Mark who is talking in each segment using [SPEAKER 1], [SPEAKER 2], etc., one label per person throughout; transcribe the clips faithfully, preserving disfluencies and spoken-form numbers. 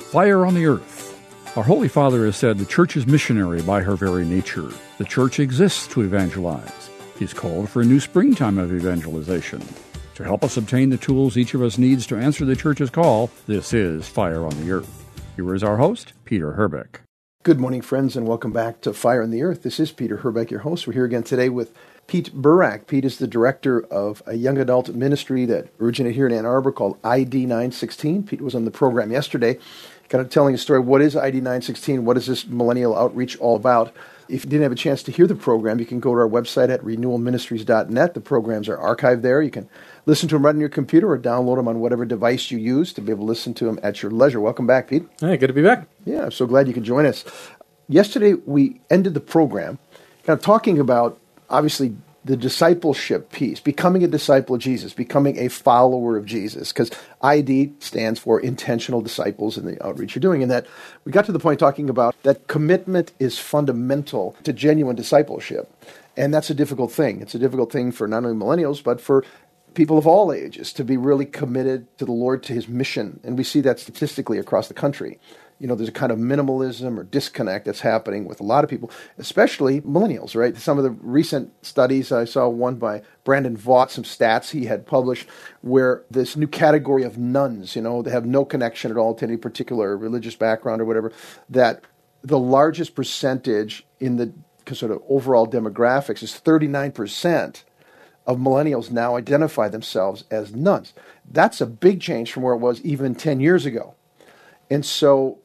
[SPEAKER 1] Fire on the Earth. Our Holy Father has said the Church is missionary by her very nature. The Church exists to evangelize. He's called for a new springtime of evangelization. To help us obtain the tools each of us needs to answer the Church's call, this is Fire on the Earth. Here is our host, Peter Herbeck.
[SPEAKER 2] Good morning, friends, and welcome back to Fire on the Earth. This is Peter Herbeck, your host. We're here again today with Pete Burak. Pete is the director of a young adult ministry that originated here in Ann Arbor called I D nine sixteen. Pete was on the program yesterday, kind of telling a story. What is I D nine sixteen? What is this millennial outreach all about? If you didn't have a chance to hear the program, you can go to our website at renewal ministries dot net. The programs are archived there. You can listen to them right on your computer or download them on whatever device you use to be able to listen to them at your leisure. Welcome back, Pete.
[SPEAKER 3] Hey, good to be back.
[SPEAKER 2] Yeah, I'm so glad you could join us. Yesterday, we ended the program kind of talking about, obviously, the discipleship piece, becoming a disciple of Jesus, becoming a follower of Jesus, because I D stands for intentional disciples in the outreach you're doing, and that we got to the point talking about that commitment is fundamental to genuine discipleship, and that's a difficult thing. It's a difficult thing for not only millennials, but for people of all ages to be really committed to the Lord, to His mission, and we see that statistically across the country. You know, there's a kind of minimalism or disconnect that's happening with a lot of people, especially millennials, right? Some of the recent studies, I saw one by Brandon Vaught, some stats he had published, where this new category of nuns, you know, they have no connection at all to any particular religious background or whatever, that the largest percentage in the sort of overall demographics is thirty-nine percent of millennials now identify themselves as nuns. That's a big change from where it was even ten years ago. And so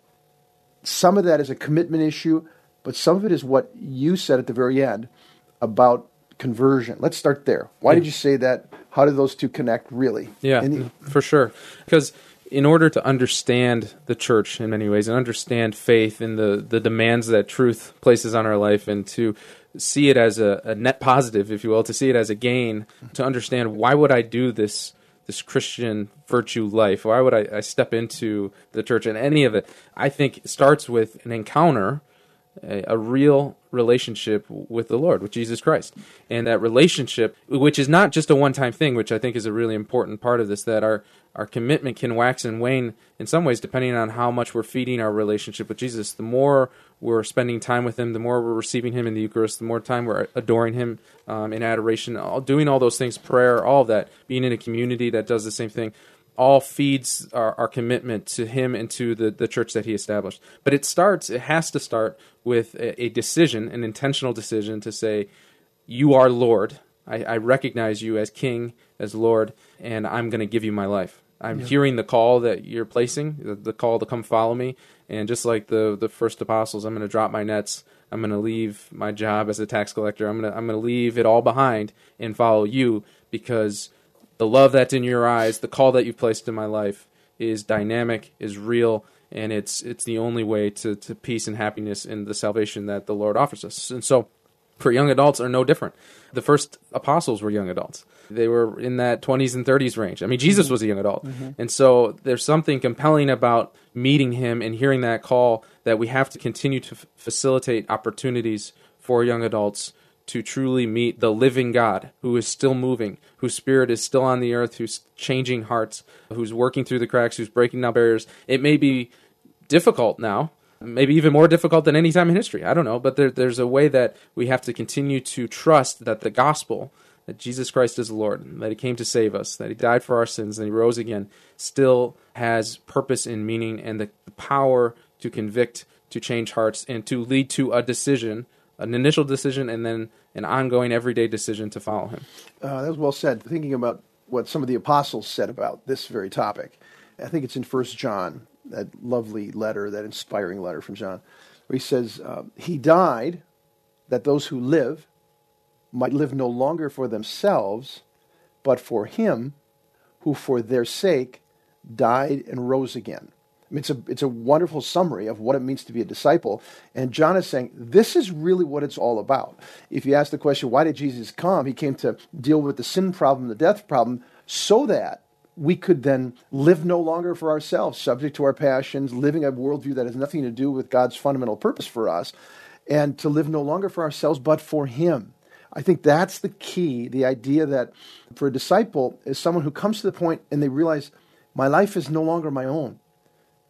[SPEAKER 2] some of that is a commitment issue, but some of it is what you said at the very end about conversion. Let's start there. Why
[SPEAKER 3] yeah.
[SPEAKER 2] did you say that? How do those two connect, really?
[SPEAKER 3] Yeah,
[SPEAKER 2] the,
[SPEAKER 3] for sure. Because in order to understand the church in many ways and understand faith and the, the demands that truth places on our life, and to see it as a, a net positive, if you will, to see it as a gain, to understand why would I do this this Christian virtue life? Why would I, I step into the church and any of it? I think it starts with an encounter, a, a real relationship with the Lord, with Jesus Christ. And that relationship, which is not just a one-time thing, which I think is a really important part of this, that our, our commitment can wax and wane in some ways depending on how much we're feeding our relationship with Jesus. The more we're spending time with Him, the more we're receiving Him in the Eucharist, the more time we're adoring Him um, in adoration, all, doing all those things, prayer, all of that, being in a community that does the same thing, all feeds our, our commitment to Him and to the, the church that He established. But it starts, it has to start with a, a decision, an intentional decision to say, you are Lord. I, I recognize you as King, as Lord, and I'm going to give you my life. I'm yeah. hearing the call that you're placing, the, the call to come follow me. And just like the, the first apostles, I'm going to drop my nets. I'm going to leave my job as a tax collector. I'm going to I'm going to leave it all behind and follow you, because the love that's in your eyes, the call that you've placed in my life is dynamic, is real, and it's it's the only way to, to peace and happiness in the salvation that the Lord offers us. And so for young adults are no different. The first apostles were young adults. They were in that twenties and thirties range. I mean, Jesus was a young adult. Mm-hmm. And so there's something compelling about meeting Him and hearing that call, that we have to continue to f- facilitate opportunities for young adults to truly meet the living God who is still moving, whose Spirit is still on the earth, who's changing hearts, who's working through the cracks, who's breaking down barriers. It may be difficult now, maybe even more difficult than any time in history. I don't know, but there, there's a way that we have to continue to trust that the gospel, that Jesus Christ is Lord, that He came to save us, that He died for our sins, and He rose again, still has purpose and meaning and the power to convict, to change hearts, and to lead to a decision, an initial decision, and then an ongoing everyday decision to follow Him.
[SPEAKER 2] Uh, that was well said. Thinking about what some of the apostles said about this very topic, I think it's in First John, that lovely letter, that inspiring letter from John, where he says, uh, He died that those who live might live no longer for themselves, but for Him who for their sake died and rose again. I mean, it's a it's a wonderful summary of what it means to be a disciple. And John is saying, this is really what it's all about. If you ask the question, why did Jesus come? He came to deal with the sin problem, the death problem, so that we could then live no longer for ourselves, subject to our passions, living a worldview that has nothing to do with God's fundamental purpose for us, and to live no longer for ourselves, but for Him. I think that's the key, the idea that for a disciple is someone who comes to the point and they realize, my life is no longer my own.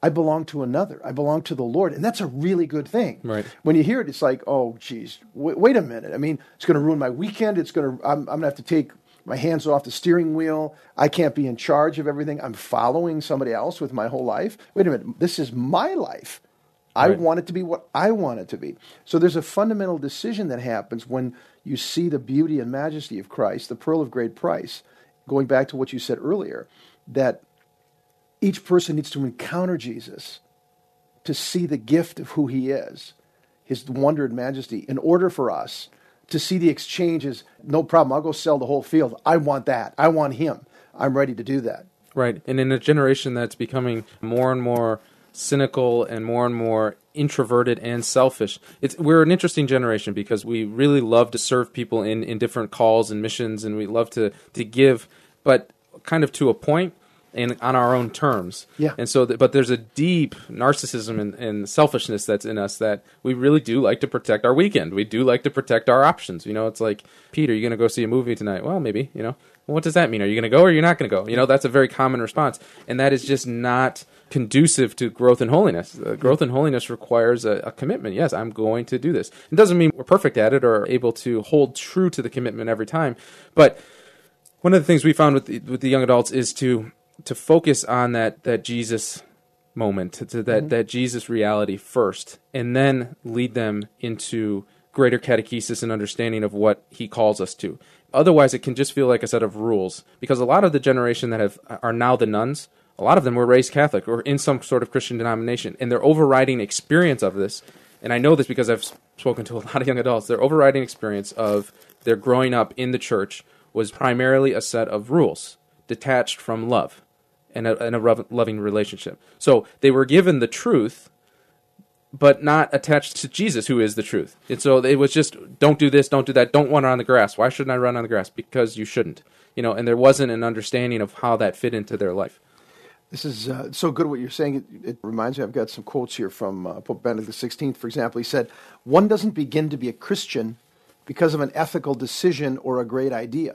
[SPEAKER 2] I belong to another. I belong to the Lord. And that's a really good thing.
[SPEAKER 3] Right.
[SPEAKER 2] When you hear it, it's like, oh, geez, wait, wait a minute. I mean, it's going to ruin my weekend. It's going to, I'm, I'm going to have to take my hands off the steering wheel. I can't be in charge of everything. I'm following somebody else with my whole life. Wait a minute. This is my life. I
[SPEAKER 3] Right.
[SPEAKER 2] want it to be what I want it to be. So there's a fundamental decision that happens when you see the beauty and majesty of Christ, the pearl of great price, going back to what you said earlier, that each person needs to encounter Jesus to see the gift of who he is, his wonder and majesty, in order for us to see the exchange as, no problem, I'll go sell the whole field. I want that. I want him. I'm ready to do that.
[SPEAKER 3] Right. And in a generation that's becoming more and more cynical and more and more introverted and selfish, it's we're an interesting generation because we really love to serve people in, in different calls and missions, and we love to, to give, but kind of to a point and on our own terms.
[SPEAKER 2] Yeah.
[SPEAKER 3] And so, th- but there's a deep narcissism and, and selfishness that's in us that we really do like to protect our weekend. We do like to protect our options. You know, it's like, Pete, are you going to go see a movie tonight? Well, maybe, you know. Well, what does that mean? Are you going to go or you're not going to go? You know, that's a very common response. And that is just not conducive to growth and holiness. Uh, growth and holiness requires a, a commitment. Yes, I'm going to do this. It doesn't mean we're perfect at it or able to hold true to the commitment every time. But one of the things we found with the, with the young adults is to to focus on that that Jesus moment, to, to that, mm-hmm. that Jesus reality first, and then lead them into greater catechesis and understanding of what he calls us to. Otherwise, it can just feel like a set of rules, because a lot of the generation that have are now the nuns, a lot of them were raised Catholic or in some sort of Christian denomination, and their overriding experience of this, and I know this because I've spoken to a lot of young adults, their overriding experience of their growing up in the church was primarily a set of rules, detached from love and a, and a loving relationship. So they were given the truth, but not attached to Jesus, who is the truth. And so it was just, don't do this, don't do that, don't run on the grass. Why shouldn't I run on the grass? Because you shouldn't. You know, and there wasn't an understanding of how that fit into their life.
[SPEAKER 2] This is uh, so good what you're saying. It, it reminds me, I've got some quotes here from uh, Pope Benedict the sixteenth, for example. He said, one doesn't begin to be a Christian because of an ethical decision or a great idea,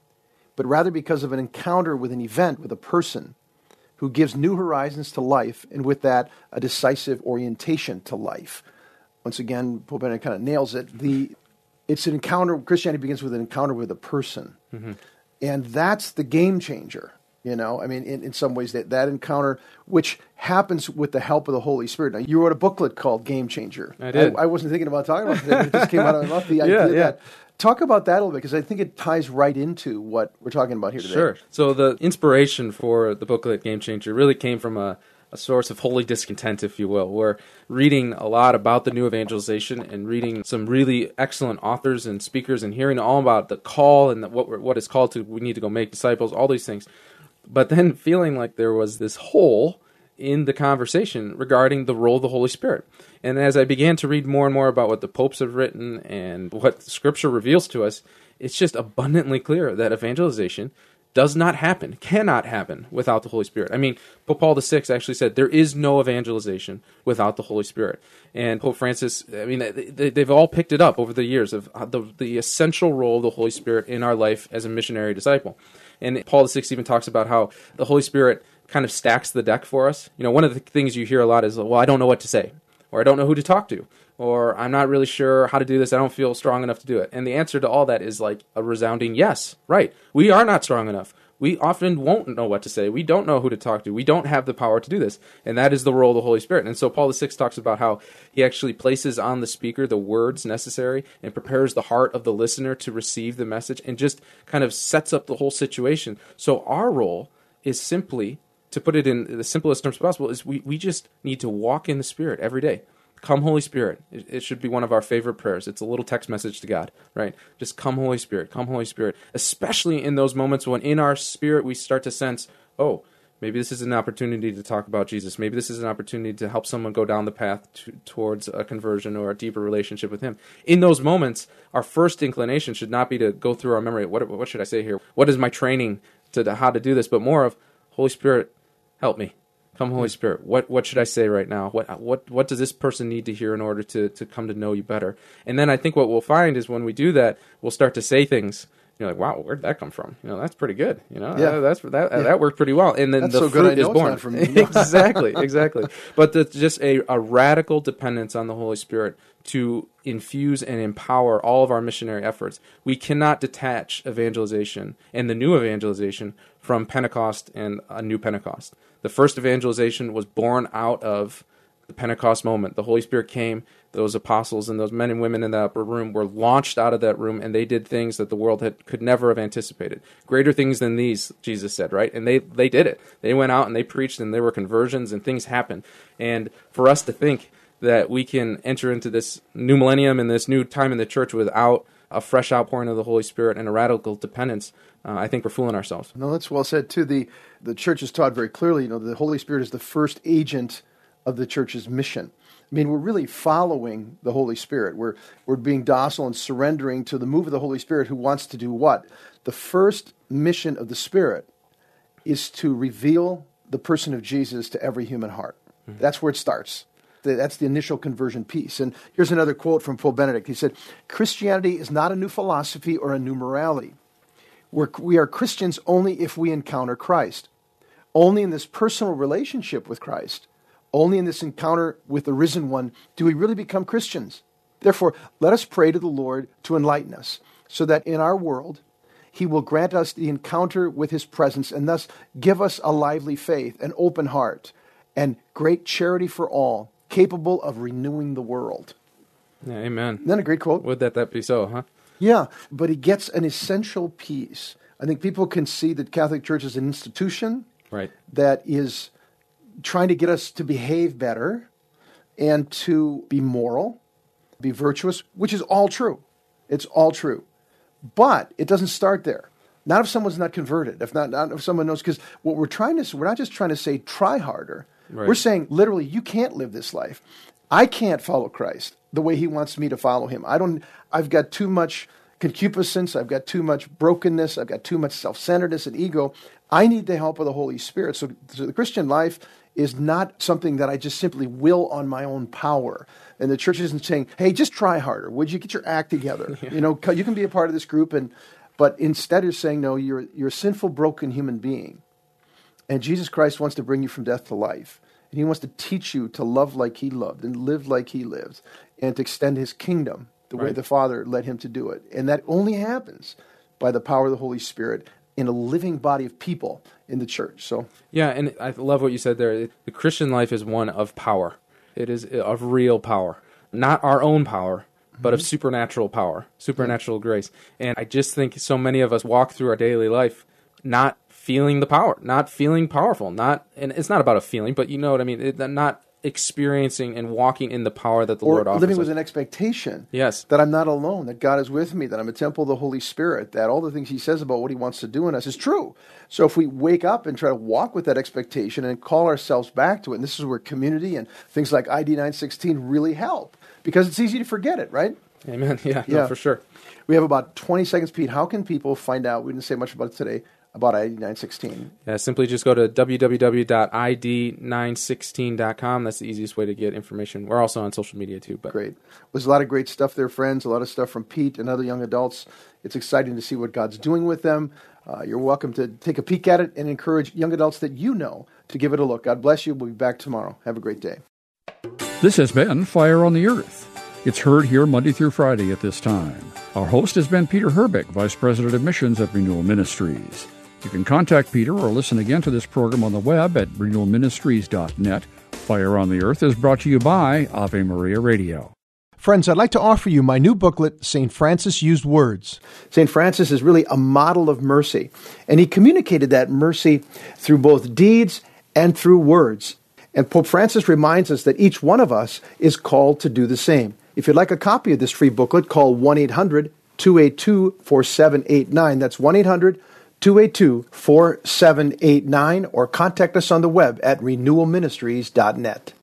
[SPEAKER 2] but rather because of an encounter with an event, with a person who gives new horizons to life, and with that, a decisive orientation to life. Once again, Pope Benedict kind of nails it. The It's an encounter, Christianity begins with an encounter with a person. Mm-hmm. And that's the game changer. You know, I mean, in, in some ways, that, that encounter, which happens with the help of the Holy Spirit. Now, you wrote a booklet called Game Changer.
[SPEAKER 3] I did.
[SPEAKER 2] I, I wasn't thinking about talking about it. It just came out of my mouth, the idea
[SPEAKER 3] yeah, yeah.
[SPEAKER 2] that. Talk about that a little bit, because I think it ties right into what we're talking about here today.
[SPEAKER 3] Sure. So the inspiration for the booklet Game Changer really came from a, a source of holy discontent, if you will. We're reading a lot about the new evangelization and reading some really excellent authors and speakers and hearing all about the call and the, what we're, what it's called to, we need to go make disciples, all these things. But then feeling like there was this hole in the conversation regarding the role of the Holy Spirit. And as I began to read more and more about what the popes have written and what Scripture reveals to us, it's just abundantly clear that evangelization does not happen, cannot happen without the Holy Spirit. I mean, Pope Paul the Sixth actually said there is no evangelization without the Holy Spirit. And Pope Francis, I mean, they, they've all picked it up over the years of the, the essential role of the Holy Spirit in our life as a missionary disciple. And Paul the Sixth even talks about how the Holy Spirit kind of stacks the deck for us. You know, one of the things you hear a lot is, well, I don't know what to say, or I don't know who to talk to, or I'm not really sure how to do this. I don't feel strong enough to do it. And the answer to all that is like a resounding yes, right. We are not strong enough. We often won't know what to say. We don't know who to talk to. We don't have the power to do this. And that is the role of the Holy Spirit. And so Paul the Sixth talks about how he actually places on the speaker the words necessary and prepares the heart of the listener to receive the message and just kind of sets up the whole situation. So our role is simply, to put it in the simplest terms possible, is we, we just need to walk in the Spirit every day. Come, Holy Spirit. It, it should be one of our favorite prayers. It's a little text message to God, right? Just come, Holy Spirit. Come, Holy Spirit. Especially in those moments when in our spirit we start to sense, oh, maybe this is an opportunity to talk about Jesus. Maybe this is an opportunity to help someone go down the path to, towards a conversion or a deeper relationship with Him. In those moments, our first inclination should not be to go through our memory. What, what should I say here? What is my training to, to how to do this? But more of, Holy Spirit, help me. Come, Holy Spirit. What what should I say right now? What what what does this person need to hear in order to, to come to know you better? And then I think what we'll find is when we do that, we'll start to say things You're like, wow, where'd that come from? You know, that's pretty good. You know,
[SPEAKER 2] Yeah.
[SPEAKER 3] uh, that's that
[SPEAKER 2] Yeah.
[SPEAKER 3] that worked pretty well. And then
[SPEAKER 2] That's
[SPEAKER 3] the
[SPEAKER 2] so
[SPEAKER 3] fruit
[SPEAKER 2] good I
[SPEAKER 3] is
[SPEAKER 2] know it's
[SPEAKER 3] born.
[SPEAKER 2] not from you.
[SPEAKER 3] exactly, exactly. But the, just a, a radical dependence on the Holy Spirit to infuse and empower all of our missionary efforts. We cannot detach evangelization and the new evangelization from Pentecost and a new Pentecost. The first evangelization was born out of the Pentecost moment. The Holy Spirit came, those apostles and those men and women in that upper room were launched out of that room, and they did things that the world had, could never have anticipated. Greater things than these, Jesus said, right? And they, they did it. They went out and they preached, and there were conversions, and things happened. And for us to think that we can enter into this new millennium and this new time in the church without a fresh outpouring of the Holy Spirit and a radical dependence, uh, I think we're fooling ourselves.
[SPEAKER 2] No, that's well said, too. The, the church has taught very clearly, you know, the Holy Spirit is the first agent of the church's mission. I mean, we're really following the Holy Spirit. We're we're being docile and surrendering to the move of the Holy Spirit, who wants to do what? The first mission of the Spirit is to reveal the person of Jesus to every human heart. Mm-hmm. That's where it starts. That's the initial conversion piece. And here's another quote from Pope Benedict. He said, Christianity is not a new philosophy or a new morality. We're, we are Christians only if we encounter Christ. Only in this personal relationship with Christ, only in this encounter with the risen one, do we really become Christians. Therefore, let us pray to the Lord to enlighten us, so that in our world, he will grant us the encounter with his presence, and thus give us a lively faith, an open heart, and great charity for all, capable of renewing the world.
[SPEAKER 3] Yeah, amen.
[SPEAKER 2] Isn't that a great quote?
[SPEAKER 3] Would that that be so, huh?
[SPEAKER 2] Yeah, but he gets an essential piece. I think people can see that Catholic Church is an institution
[SPEAKER 3] Right.
[SPEAKER 2] that is trying to get us to behave better and to be moral, be virtuous, which is all true. It's all true. But it doesn't start there. Not if someone's not converted, if not, not if someone knows, because what we're trying to, we're not just trying to say try harder.
[SPEAKER 3] Right.
[SPEAKER 2] We're saying literally you can't live this life. I can't follow Christ the way he wants me to follow him. I don't, I've got too much concupiscence. I've got too much brokenness. I've got too much self-centeredness and ego. I need the help of the Holy Spirit. So, so the Christian life is not something that I just simply will on my own power. And the church isn't saying, hey, just try harder. Would you get your act together? Yeah. You know, you can be a part of this group. And but instead it's saying, no, you're, you're a sinful, broken human being. And Jesus Christ wants to bring you from death to life. And he wants to teach you to love like he loved and live like he lived and to extend his kingdom the way
[SPEAKER 3] right.
[SPEAKER 2] the Father led him to do it. And that only happens by the power of the Holy Spirit in a living body of people in the church. So
[SPEAKER 3] yeah, and I love what you said there. The Christian life is one of power. It is of real power. Not our own power, but mm-hmm. of supernatural power, supernatural mm-hmm. grace. And I just think so many of us walk through our daily life not feeling the power, not feeling powerful, not, and it's not about a feeling, but you know what I mean, it, not experiencing and walking in the power that the
[SPEAKER 2] or
[SPEAKER 3] Lord offers
[SPEAKER 2] living
[SPEAKER 3] us.
[SPEAKER 2] with an expectation
[SPEAKER 3] yes.
[SPEAKER 2] that I'm not alone, that God is with me, that I'm a temple of the Holy Spirit, that all the things he says about what he wants to do in us is true. So if we wake up and try to walk with that expectation and call ourselves back to it, and this is where community and things like I D nine sixteen really help, because it's easy to forget it, right?
[SPEAKER 3] Amen. Yeah,
[SPEAKER 2] yeah.
[SPEAKER 3] No, for sure.
[SPEAKER 2] We have about twenty seconds, Pete. How can people find out, we didn't say much about it today, about I D nine sixteen?
[SPEAKER 3] Yeah, simply just go to w w w dot i d nine sixteen dot com. That's the easiest way to get information. We're also on social media too. But
[SPEAKER 2] great. There's a lot of great stuff there, friends, a lot of stuff from Pete and other young adults. It's exciting to see what God's doing with them. Uh, you're welcome to take a peek at it and encourage young adults that you know to give it a look. God bless you. We'll be back tomorrow. Have a great day.
[SPEAKER 1] This has been Fire on the Earth. It's heard here Monday through Friday at this time. Our host has been Peter Herbeck, Vice President of Missions at Renewal Ministries. You can contact Peter or listen again to this program on the web at renewal ministries dot net. Fire on the Earth is brought to you by Ave Maria Radio.
[SPEAKER 2] Friends, I'd like to offer you my new booklet, Saint Francis Used Words. Saint Francis is really a model of mercy, and he communicated that mercy through both deeds and through words. And Pope Francis reminds us that each one of us is called to do the same. If you'd like a copy of this free booklet, call one eight hundred two eight two four seven eight nine. That's one eight hundred two eight two four seven eight nine, or contact us on the web at renewal ministries dot net.